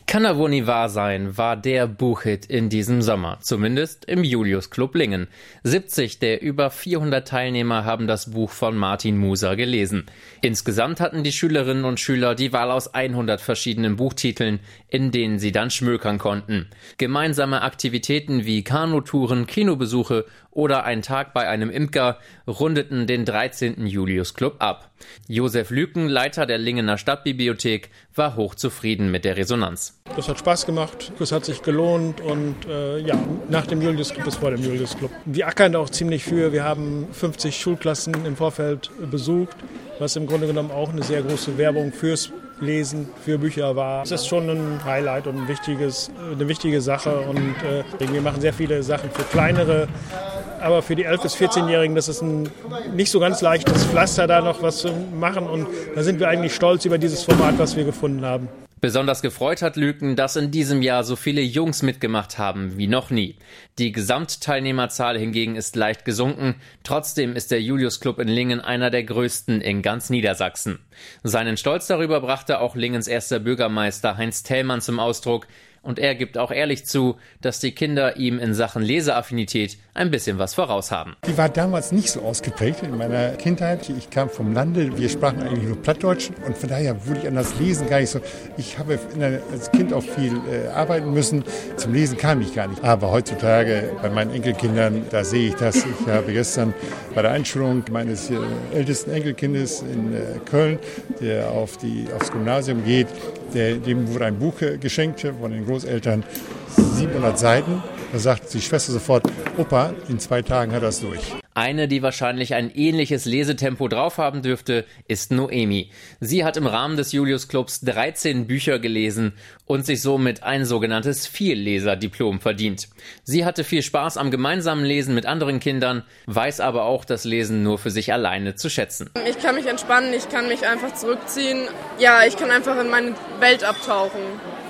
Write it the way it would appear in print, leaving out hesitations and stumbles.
Kann er wohl nie wahr sein, war der Buchhit in diesem Sommer, zumindest im Julius Club Lingen. 70 der über 400 Teilnehmer haben das Buch von Martin Muser gelesen. Insgesamt hatten die Schülerinnen und Schüler die Wahl aus 100 verschiedenen Buchtiteln, in denen sie dann schmökern konnten. Gemeinsame Aktivitäten wie Kanutouren, Kinobesuche oder ein Tag bei einem Imker rundeten den 13. Julius Club ab. Josef Lüken, Leiter der Lingener Stadtbibliothek, war hochzufrieden mit der Resonanz. Das hat Spaß gemacht, das hat sich gelohnt und nach dem Julius Club bis vor dem Julius Club. Wir ackern da auch ziemlich für. Wir haben 50 Schulklassen im Vorfeld besucht, was im Grunde genommen auch eine sehr große Werbung fürs Lesen, für Bücher war. Es ist schon ein Highlight und eine wichtige Sache und wir machen sehr viele Sachen für kleinere. Aber für die 11- bis 14-Jährigen, das ist ein nicht so ganz leichtes Pflaster, da noch was zu machen. Und da sind wir eigentlich stolz über dieses Format, was wir gefunden haben. Besonders gefreut hat Lüken, dass in diesem Jahr so viele Jungs mitgemacht haben wie noch nie. Die Gesamtteilnehmerzahl hingegen ist leicht gesunken. Trotzdem ist der Julius Club in Lingen einer der größten in ganz Niedersachsen. Seinen Stolz darüber brachte auch Lingens erster Bürgermeister Heinz Thälmann zum Ausdruck. Und er gibt auch ehrlich zu, dass die Kinder ihm in Sachen Leseaffinität ein bisschen was voraus haben. Die war damals nicht so ausgeprägt in meiner Kindheit. Ich kam vom Lande, wir sprachen eigentlich nur Plattdeutsch und von daher wurde ich an das Lesen gar nicht so. Ich habe als Kind auch viel arbeiten müssen. Zum Lesen kam ich gar nicht. Aber heutzutage bei meinen Enkelkindern, da sehe ich das. Ich habe gestern bei der Einschulung meines ältesten Enkelkindes in Köln, der aufs Gymnasium geht, dem wurde ein Buch geschenkt von den Großeltern, 700 Seiten. Da sagt die Schwester sofort, Opa, in 2 Tagen hat er es durch. Eine, die wahrscheinlich ein ähnliches Lesetempo drauf haben dürfte, ist Noemi. Sie hat im Rahmen des Julius Clubs 13 Bücher gelesen und sich somit ein sogenanntes Vielleser-Diplom verdient. Sie hatte viel Spaß am gemeinsamen Lesen mit anderen Kindern, weiß aber auch das Lesen nur für sich alleine zu schätzen. Ich kann mich entspannen, ich kann mich einfach zurückziehen. Ja, ich kann einfach in meine Welt abtauchen.